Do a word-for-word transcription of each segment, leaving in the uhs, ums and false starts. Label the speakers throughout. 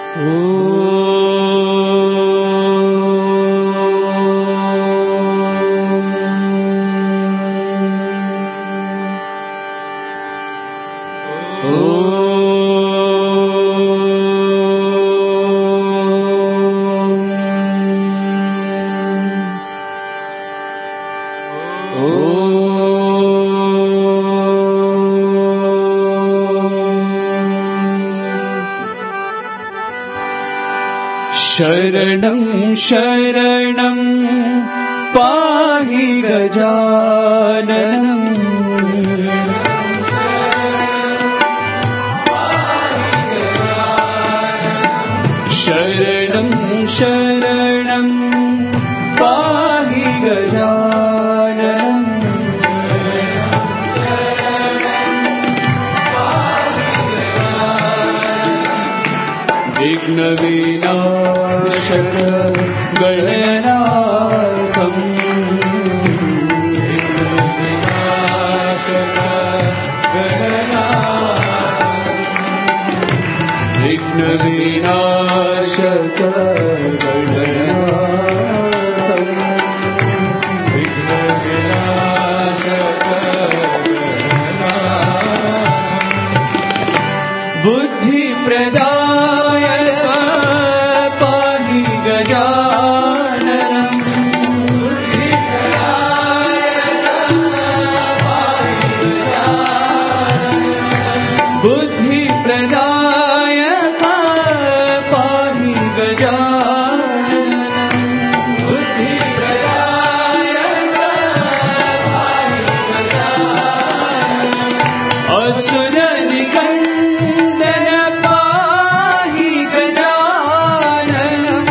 Speaker 1: शरणं शरणं पाहि गजाननम् शरणं शरणं पाहि गजाननम् विघ्नविनाशक गणनाथम् विघ्नविनाशक गणनाथम् विघ्नविनाशक गणनाथम् बुद्धिप्रदाय पाहि गजाननम् बुद्धिप्रदाय पाहि गजाननम् बुद्धिप्रदाय पाहि गजाननम् असुरनिकन्दन पाहि गजाननम्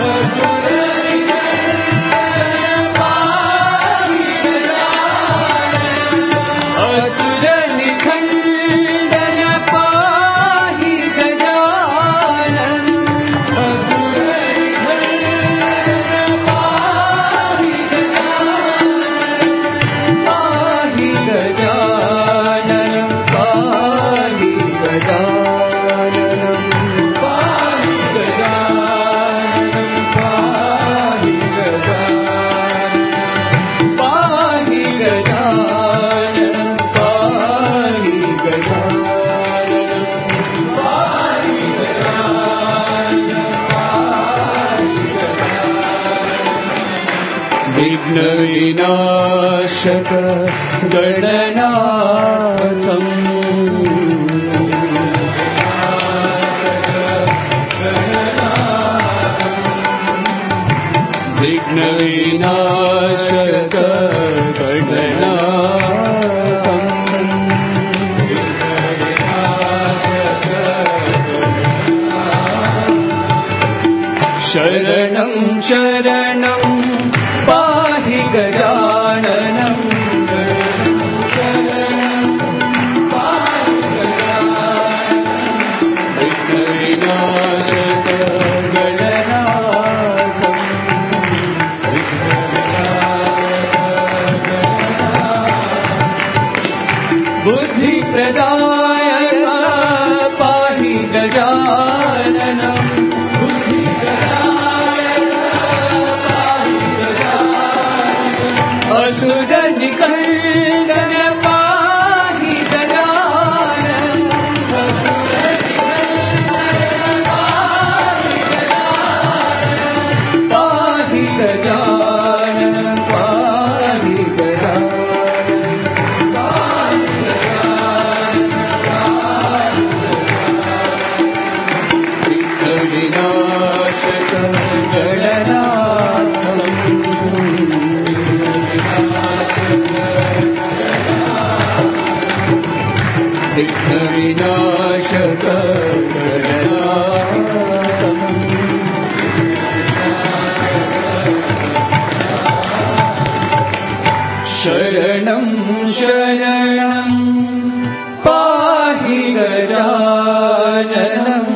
Speaker 1: असुरनिकन्दन पाहि गजाननम् पाहि गजाननम् पाहि गजाननम् पाहि गजाननम् पाहि गजाननम् पाहि गजाननम् पाहि गजाननम् पाहि गजाननम् विघ्नविनाशक गणनाथम् विघ्नविनाशक गणनाथम् शरणं शरणं पाहि गजाननम् विघ्नविनाशक गणनाथम् बुद्धिप्रदाय पाहि गजाननम् असुरनिकन्दन पाहि गजाननम् पाहि गजाननम् पाहि गजाननम् विनाशक गणनाथम् विघ्नविनाशक गणनाथम् शरणं शरणं पाहि गजाननम्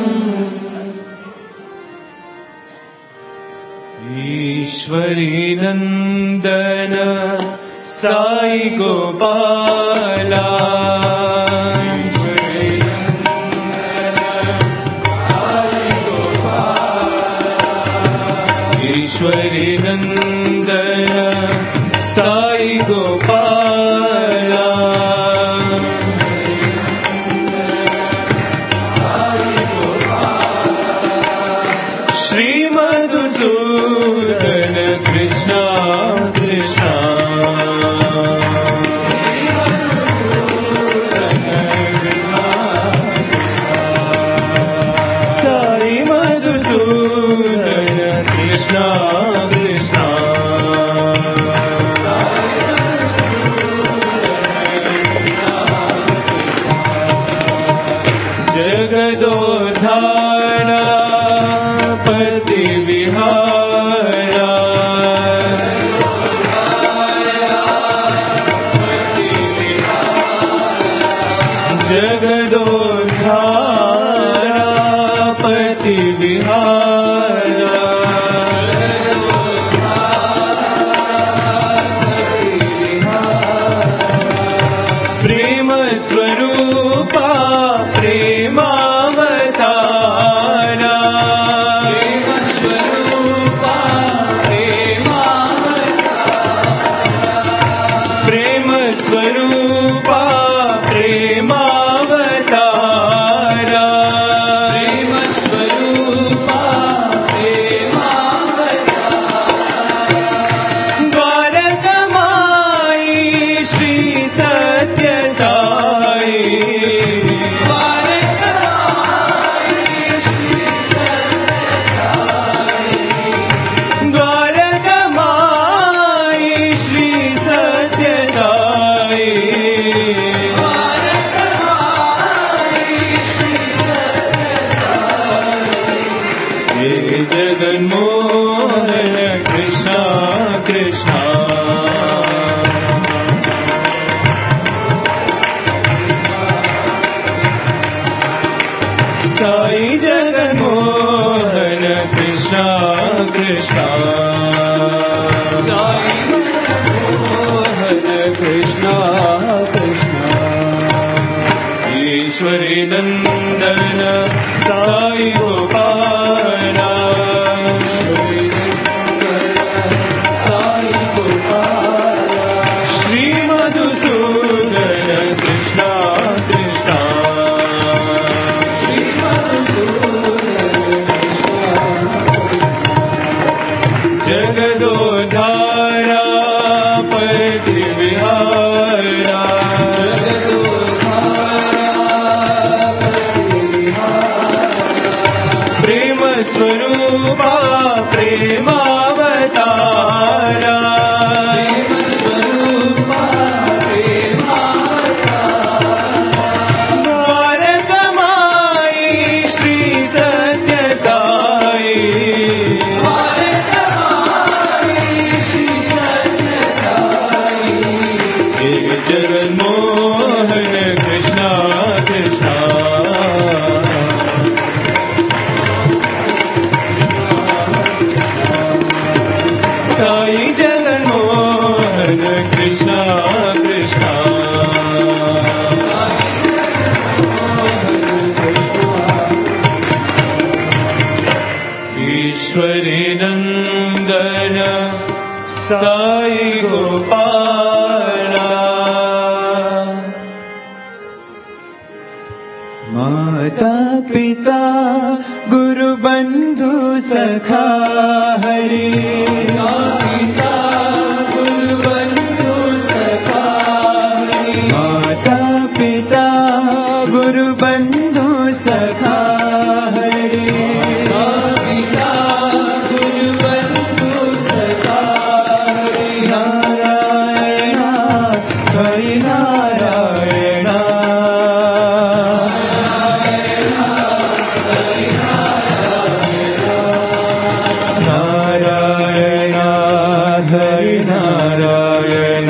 Speaker 1: ईश्वरी नन्दन साई गोपाला ईश्वरी नन्दन साई गोपाला ఈశ్వరి నందన సాయి గోపాల శ్రీ మధుసూదన కృష్ణ కృష్ణ సాయి మధుసూదన కృష్ణ కృష్ణ జగదోధార పతి విహార జగదోధార పతి విహార ప్రేమ స్వరూప ప్రేమావతార ప్రేమ స్వరూప ప్రేమ స్వరూప ప్రేమావతార ప్రేమ స్వరూప ద్వారకమాయి శ్రీ సత్య సాయి ద్వారకమాయి శ్రీ సత్య సాయి ये जगन्मोहन कृष्ण कृष्ण साई जगन्मोहन कृष्ण कृष्ण साई जगन्मोहन कृष्ण कृष्ण ईश्वरी नंदन साई गोपाल साई गोपाल श्री मधुसूदन कृष्ण कृष्ण श्री मधुसूदन कृष्ण जगदोधारा पति विहारा प्रेम स्वरूपा प्रेमावतार प्रेम स्वरूपा द्वारकमाई श्री सत्य साई श्री सत्य साई हे जगन्मोहन कृष्ण कृष्ण साई जगन्मोहन कृष्ण कृष्ण ईश्वरी नंदन साई गोपाल माता पिता गुरु बंधु सखा हरि पिता गुरु बंधु सखा हरि माता पिता गुरु बंधु सखा हरि पिता गुरु बंधु सखा हरि नारायण हरि नारायण नारायण हरि नारायण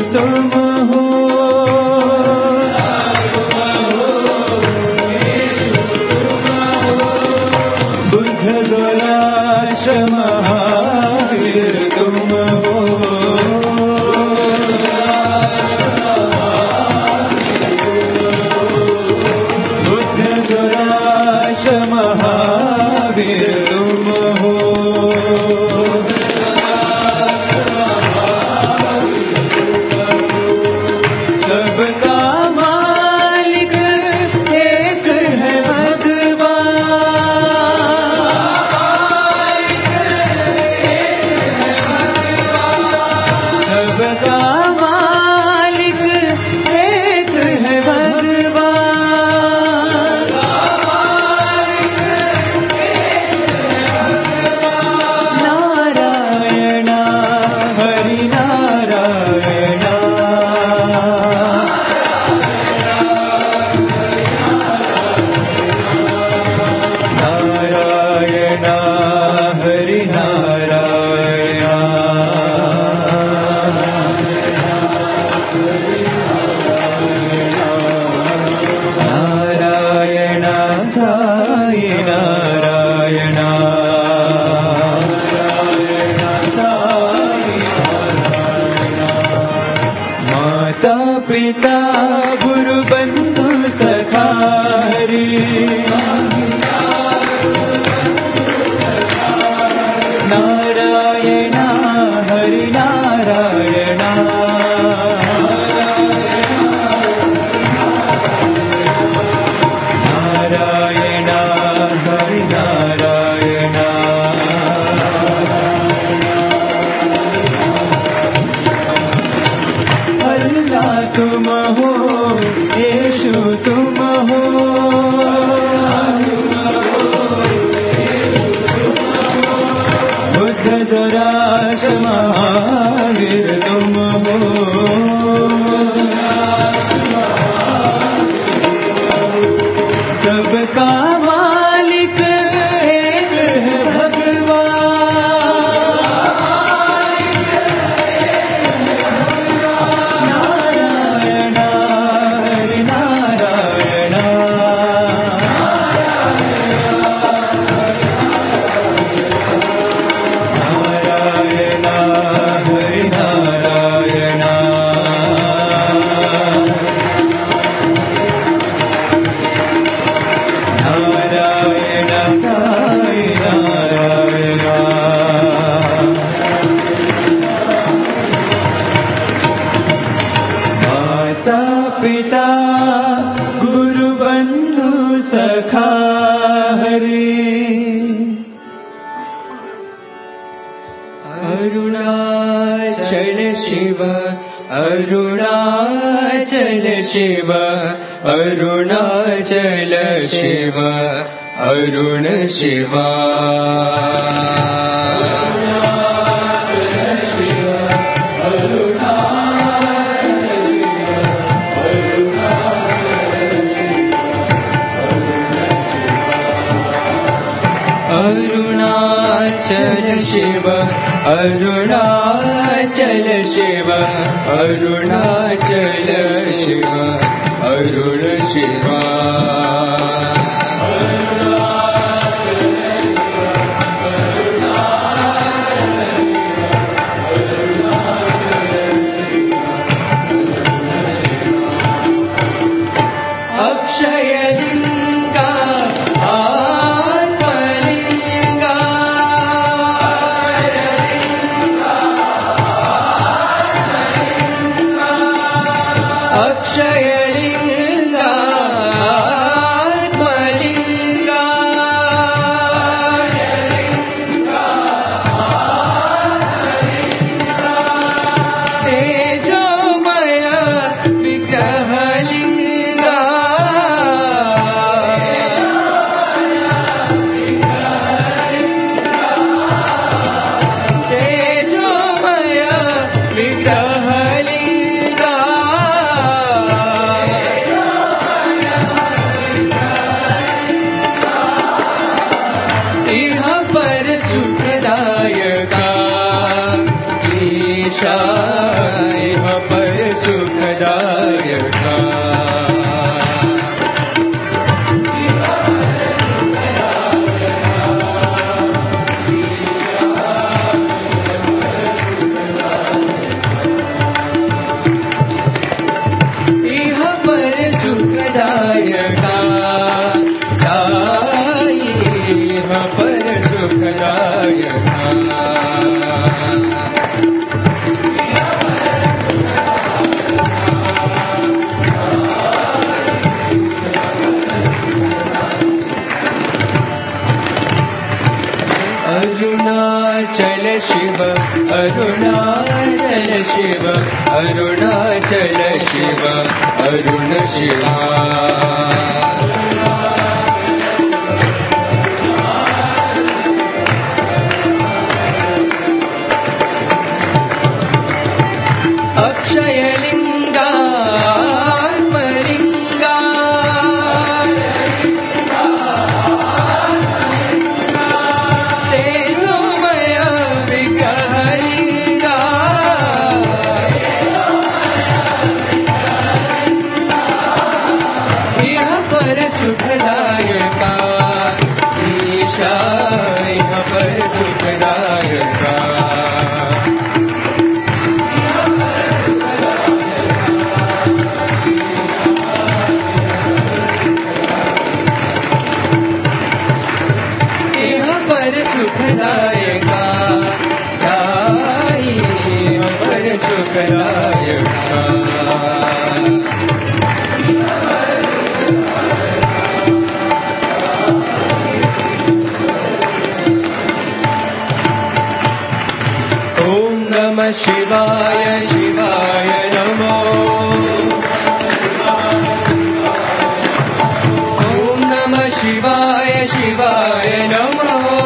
Speaker 1: तुम हो, बुद्ध दोराश महावीर तुम हो, बुद्ध दोराश महावीर तुम हो, सबका मालिक एक है भगवान, सबका मालिक एक है भगवान, नारायण हरि नारायण, नारायण हरि नारायण, नारायण साई नारायण, माता पिता गुरु बंधु सखा हरि, नारायण हरि नारायण, नारायण हरि नारायण, अल्लाह तुम हो, यीशु तुम हो, बुद्ध दोराश महावीर तुम हो, सबका मालिक एक है भगवान, नारायण हरि नारायण, नारायण हरि नारायण, नारायण साई नारायण, माता पिता गुरु बंधु सखा हरि, अरुणाचल शिव अरुणाचल शिव अरुणाचल शिव अरुण शिवा, अरुणाचल शिव अरुणाचल शिव अरुणाचल शिव अरुण शिवा, अक्षयलिंगा आत्मलिंगा, अक्षयलिंगा आत्मलिंगा, तेजोमय विग्रहलिंगा, तेजोमय विग्रहलिंगा, अरुणाचल शिव अरुणाचल शिव अरुण शिवा अक्षयलिंगा आत्मलिंगा तेजोमय विग्रहलिंगा इह पर सुखदायका ईशा इह पर सुखदायका सुखदायका साई पर सुखदायका ओम नमः शिवाय शिवाय नमो ओम नमः शिवाय शिवाय नमो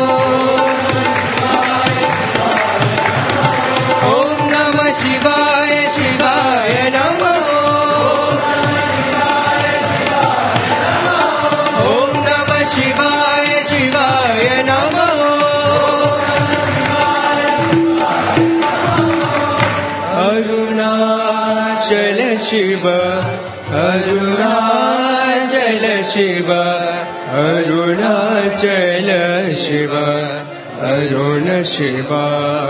Speaker 1: शिवाय शिवाय नमो ओम नमः शिवाय शिवाय नमो अरुणाचल शिव अरुणाचल शिव अरुणाचल शिव अरुण शिवा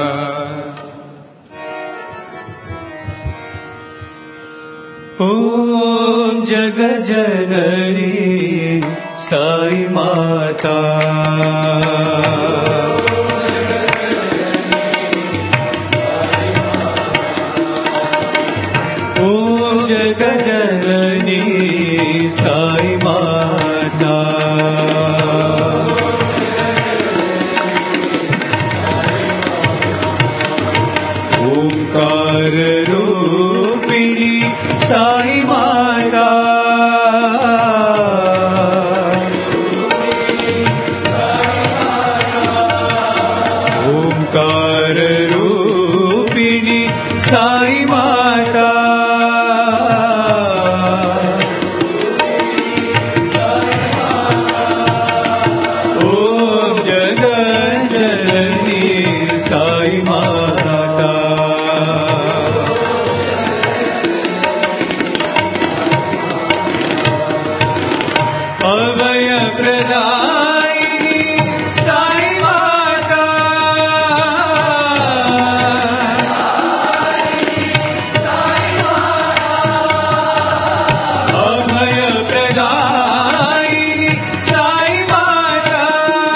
Speaker 1: ओम जगज्जननी साई माता ओम जगज्जननी साई माता ओंकार रूपिणी साई माता ओंकार रूपिणी साई माता ओम जगज्जननी साई माता अभय प्रदायिनी साई माता अभय प्रदायिनी साई माता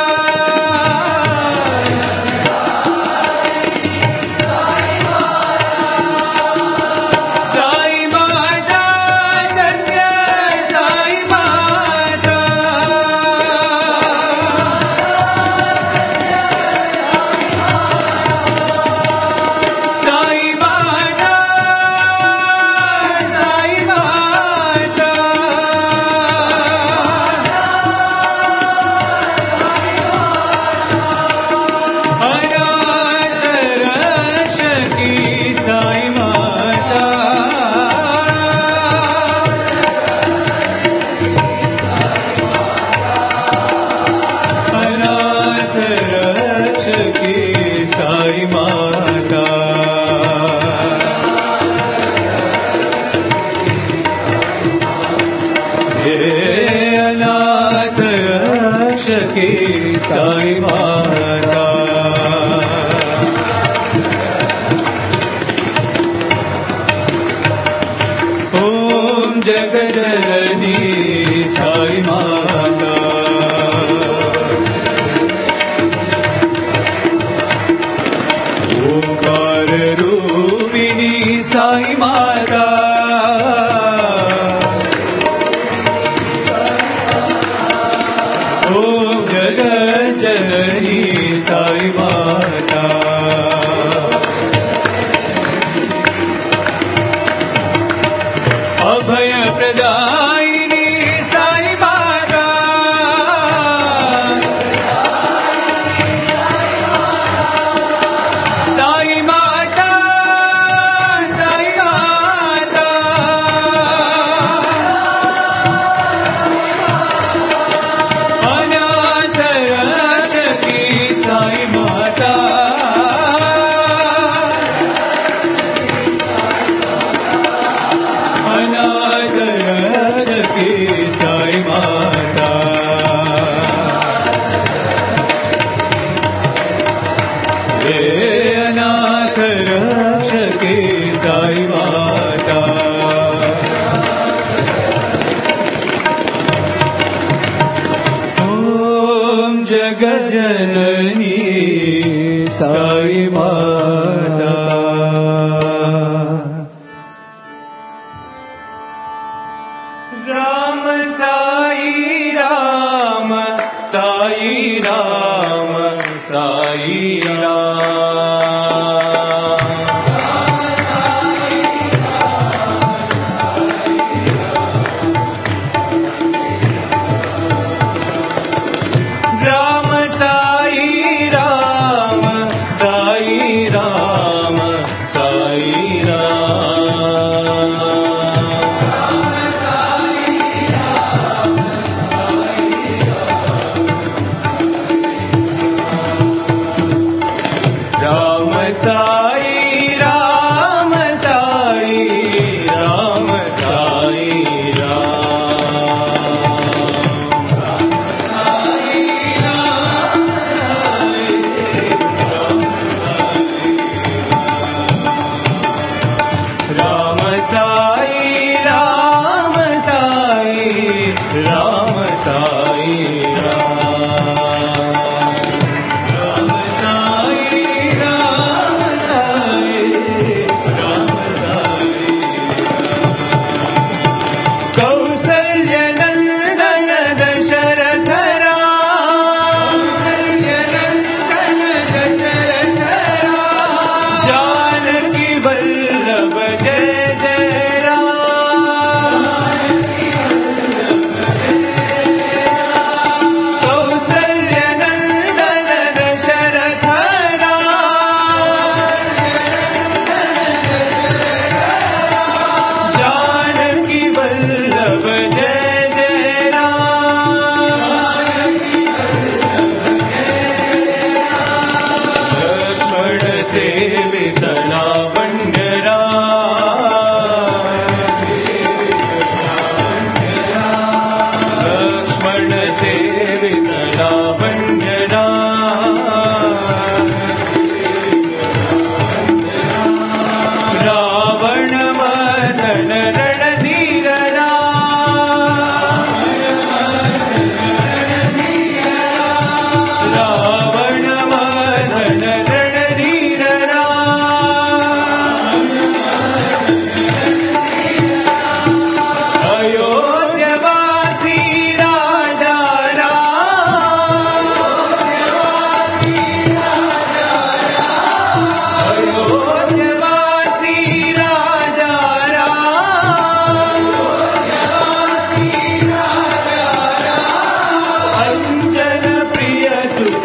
Speaker 1: साई माता सत्य साई माता साई माता साई माता अनाथ रक्षकी साई माता अनाथ रक्षकी साई माता हे अनाथ रक्षकी साई माता ओम जगज्जननी साई माता ओंकार रूपिणी साई माता ओम जगज्जननी साई माता वरदायिनी साई माता साई माता साई माता अनाथ रक्षकी साई माता अनाथ रक्षकी साई माता हे अनाथ रक्षकी साई माता ॐ जगज्जननी साई माता राम साई राम साई राम साई राम साई राम साई राम साई राम साई राम साई राम साई राम साई राम साई राम साई राम साई राम साई राम साई कौसल्य नंदन दशरथ राम कौसल्य नंदन दशरथ राम जानकी वल्लभ जय जय राम कौसल्य नंदन दशरथ राम जानकी वल्लभ जय जय राम लक्ष्मण सेवित लावण्य लक्ष्मण सेवित लावण्य रावण मदन रणधीर रावण मदन रणधीर अयोध्यवासी राजा अयोध्यवासी राजा अंजन प्रिय सुत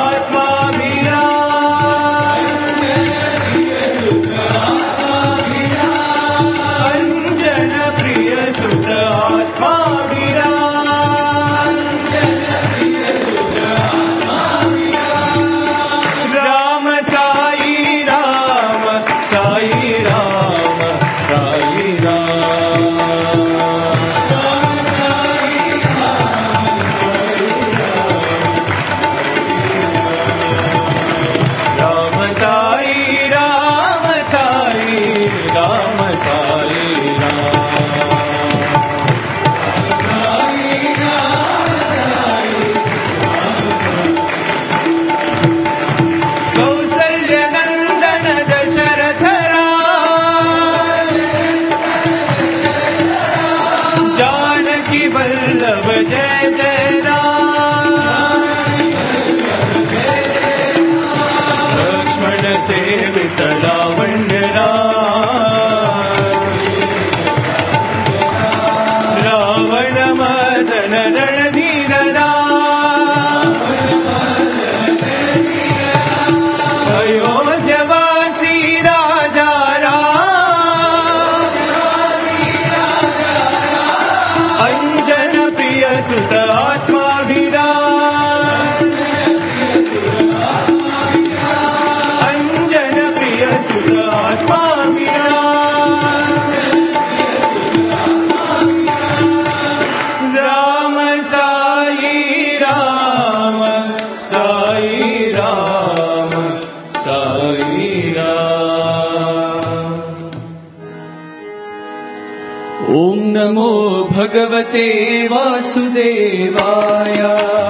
Speaker 1: अंजन प्रिय सुत राम साई राम साई राम साई राम साई राम साई राम साई कौसल्य नंदन दशरथ राम जानकी वल्लभ जय जय राम लक्ष्मण सेवित लावण्य राम ॐ नमो भगवते वासुदेवाय।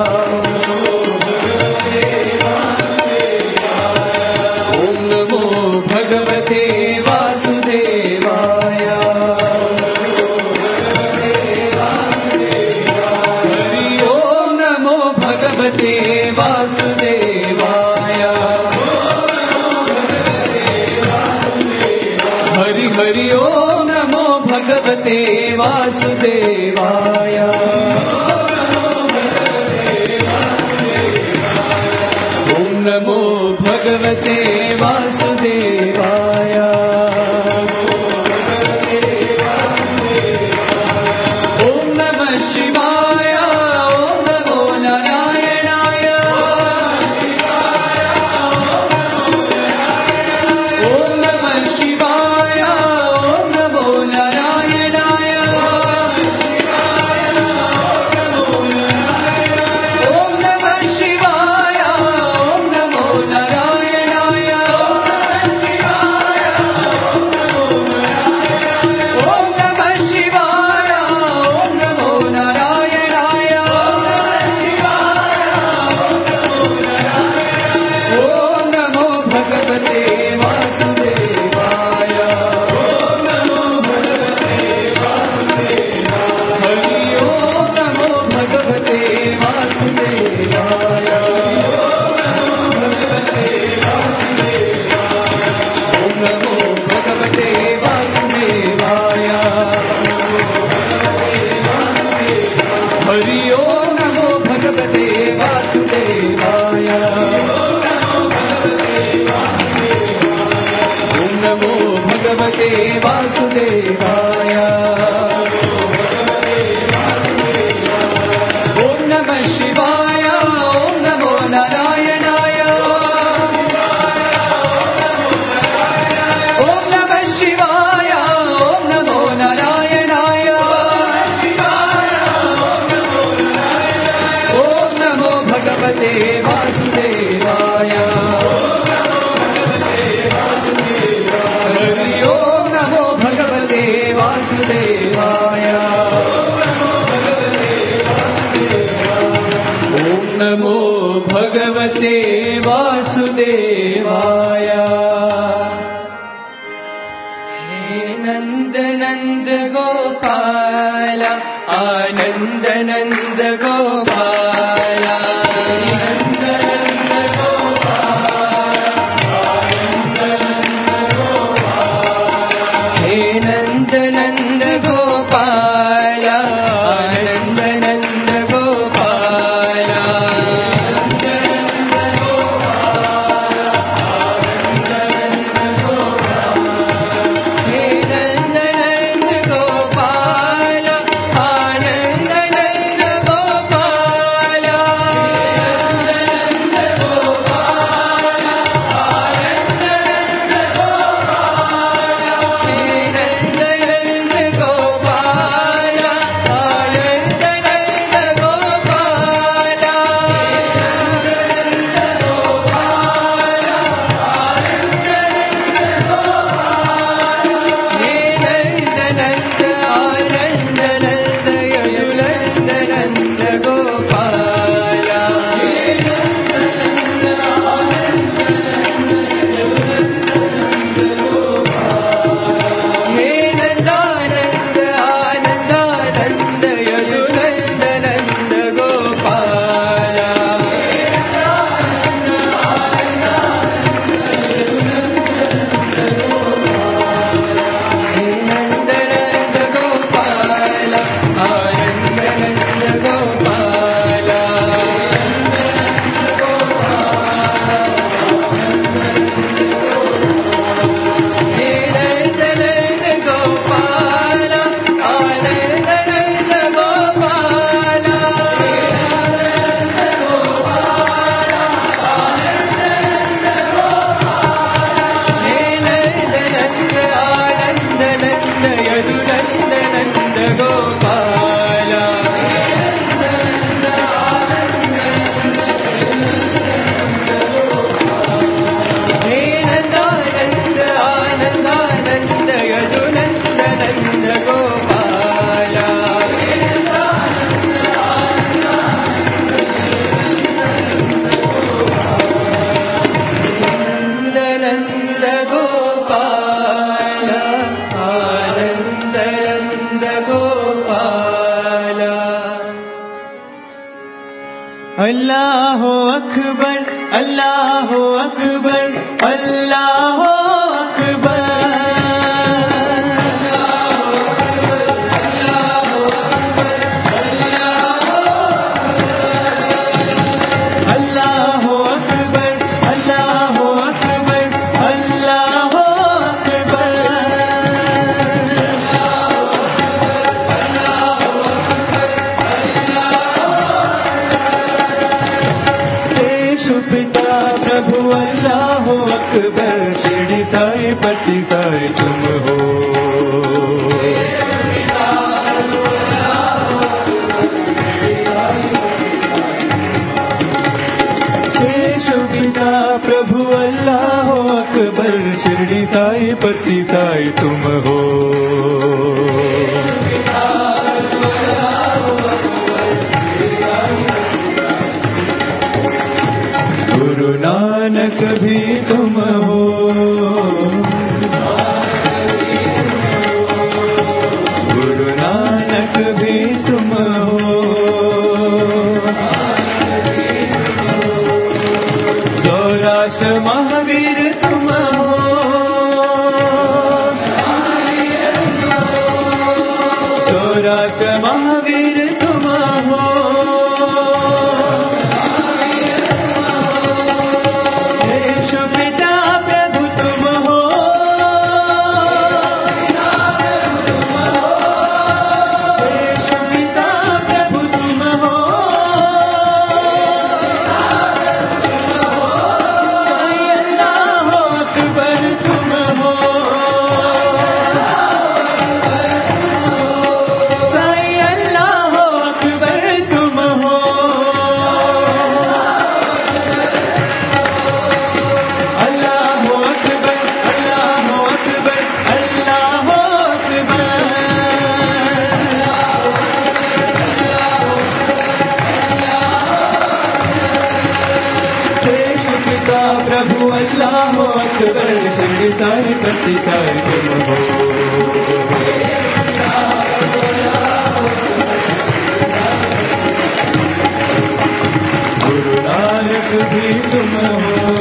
Speaker 1: ॐ नमो भगवते वासुदेवाय। हरि ॐ नमो भगवते वासुदेवाय। हरि हरि ॐ नमो भगवते वासुदेवाय। ॐ नमो भगवते वासुदेवाय। ॐ नमः शिवाय। ॐ नमो नारायणाय। ॐ नमः शिवाय। ॐ नमो नारायणाय। ॐ नमः शिवाय। ॐ नमो नारायणाय। ॐ नमः शिवाय। ॐ नमो नारायणाय। ॐ नमो भगवते वासुदेवाय। हरि ॐ नमो भगवते वासुदेवाय। ॐ नमो भगवते वासुदेवाय। हरि ॐ नमो भगवते वासुदेवाय। ॐ नमो भगवते वासुदेवाय। ॐ नमः शिवाय। ॐ नमो नारायणाय। ॐ नमः शिवाय। ॐ नमो नारायणाय। ॐ नमो भगवते वासुदेवाय। हरि ॐ नमो भगवते वासुदेवाय। ॐ नमो भगवते वासुदेवाय। हे नंद नंद गोपाल आनंद नंद गोपाल। नंद नंद गोपाल आनंद नंद गोपाल। हे नंद नंद गोपाल आनंद नंद गोपाल। नंद नंद गोपाल आनंद नंद गोपाल। हे नंद नंद गोपाल आनंद नंद गोपाल। नंद नंद गोपाल आनंद नंद गोपाल। हे नंद नंद गोपाल नंद गोपाला। अल्लाह अकबर अल्लाह अकबर अल्लाह अकबर। शिरडी साई पति साई तुम हो। केशव पिता प्रभु अल्लाह अकबर शिरडी साई पति साई तुम हो। गुरु नानक भी तुम हो। गुरु नानक भी तुम हो। सौराष्ट्र महावीर तुम हो। सौराष्ट्र महावीर तुम हो। प्रभु अल्लाह अकबर शिरडी साई पति साई तुम हो। गुरु नानक भी तुम हो।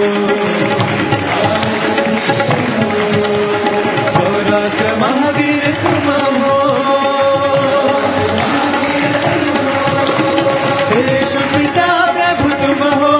Speaker 1: सौराष्ट्र महावीर तुम हो। केशव पिता प्रभु तुम हो।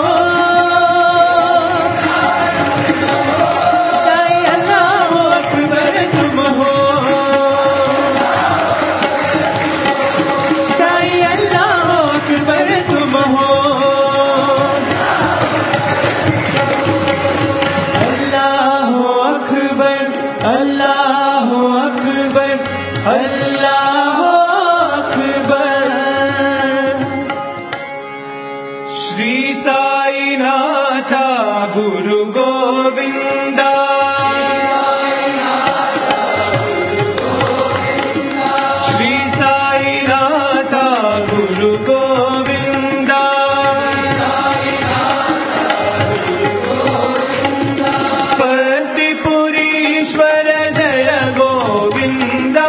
Speaker 1: श्री साई नाथा गुरु गोविंदा। श्री साई नाथा गुरु गोविंदा। पतिपुरीश्वर जय गोविंदा।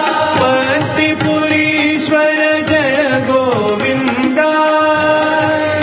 Speaker 1: पतिपुरीश्वर जय गोविंदा।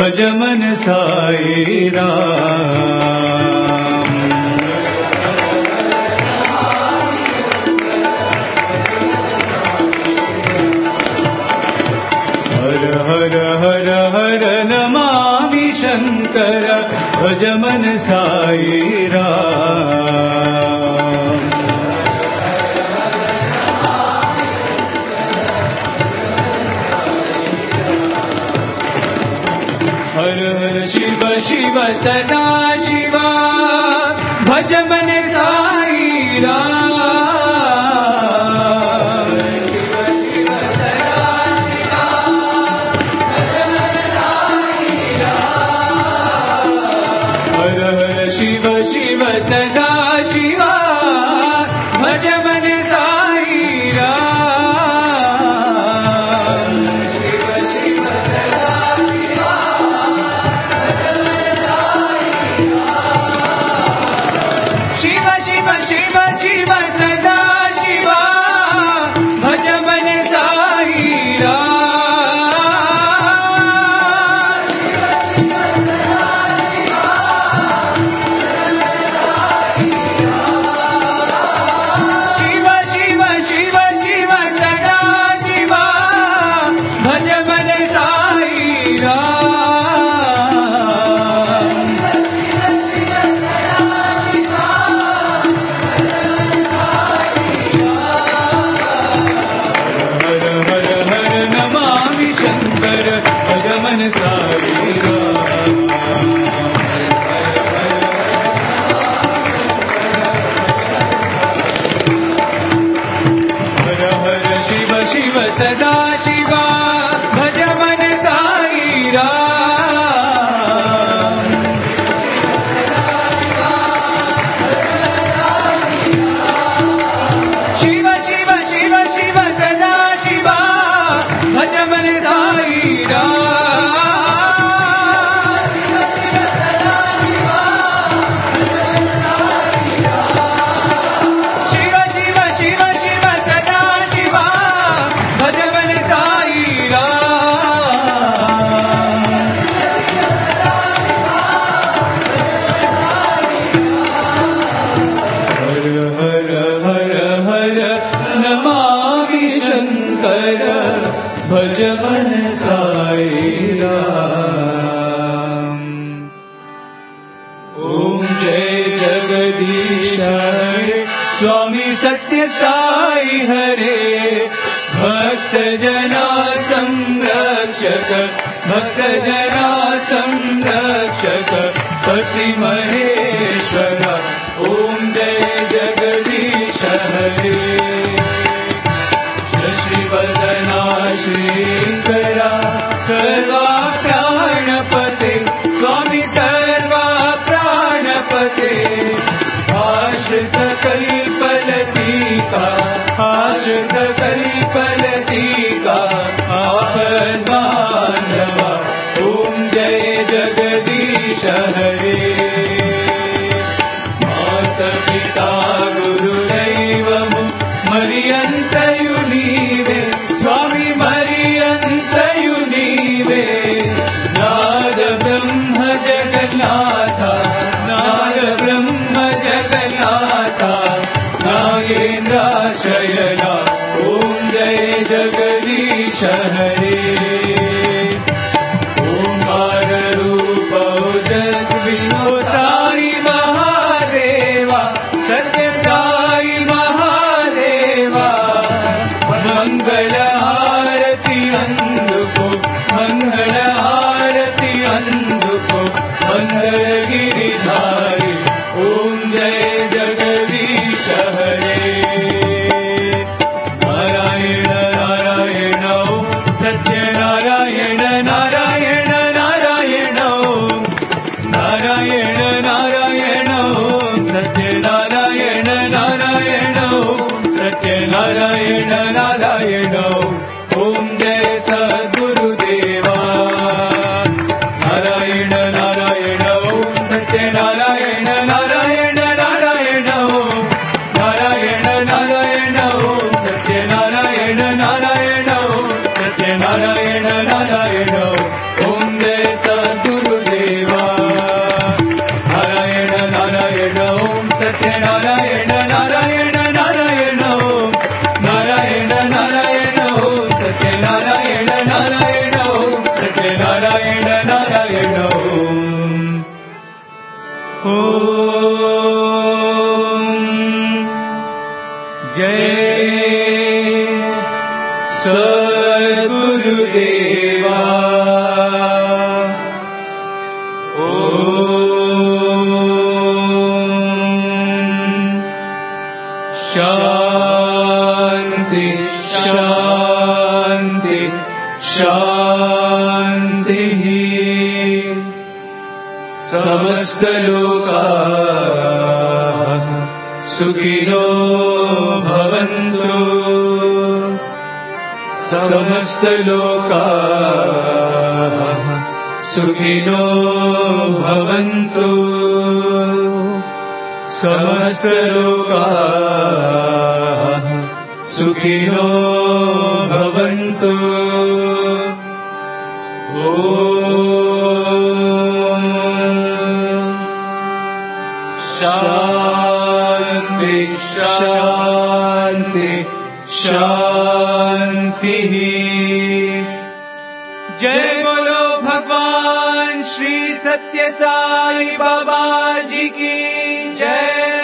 Speaker 1: भज मन साई राम। हर हर हर हर नमामि शंकर भज मन साई राम। हर हर शिव शिव सदा शिवा भज मन साई राम। शिव शिव सदा शिवा भज मन साई राम। शिव शिव सदा शिवा शिव शिव शिव शिव सदा शिवा भज मन साई राम। शिव सदा शिवा भज मन साई राम। शिव शिव शिव शिव सदा शिवा भज मन साई राम। शिव शिव शिव शिव सदा शिवा भज मन साई राम। हर हर हर हर नमामि शंकर भज मन साई राम। ओम जय जगदीश हरे स्वामी सत्य साई हरे। भक्त जना संरक्षक भक्त जना संरक्षक पति महेश्वर। ओम जय जगदीश हरे। श्रीवदना श्रीकरा सर्वा प्राणपते स्वामी सर्वा प्राणपते। आश्रित कल्पलतिका आश्रित कल्पलतिका आपद्बान्धवा। ओम जय जगदीश हरे। माता पिता गुरुदैवमु मरियन्तयु नीवे स्वामी मरियन्तयु नीवे। नाद ब्रह्म जगन्नाथ नाद ब्रह्म जगन्नाथ नागेन्द्र शयना। ओम जय जगदीश हरे। ओंकार रूप ओजस्वी साई महादेवा सत्य साई महादेवा। मंगल आरती अंदुको मंगल आरती अंदुको मंगल गिरिधारी। ओम जय जगदीश हरे। जय सद्गुरुदेवा। शांति शांति शांति। समस्त लोकाः सुखिनो भवन्तु। समस्त लोकाः सुखिनो भवन्तु। समस्त लोकाः सुखिनो भवन्तु। ओम शांति शांति शांति। जय बोलो भगवान श्री सत्य साई बाबा जी की जय।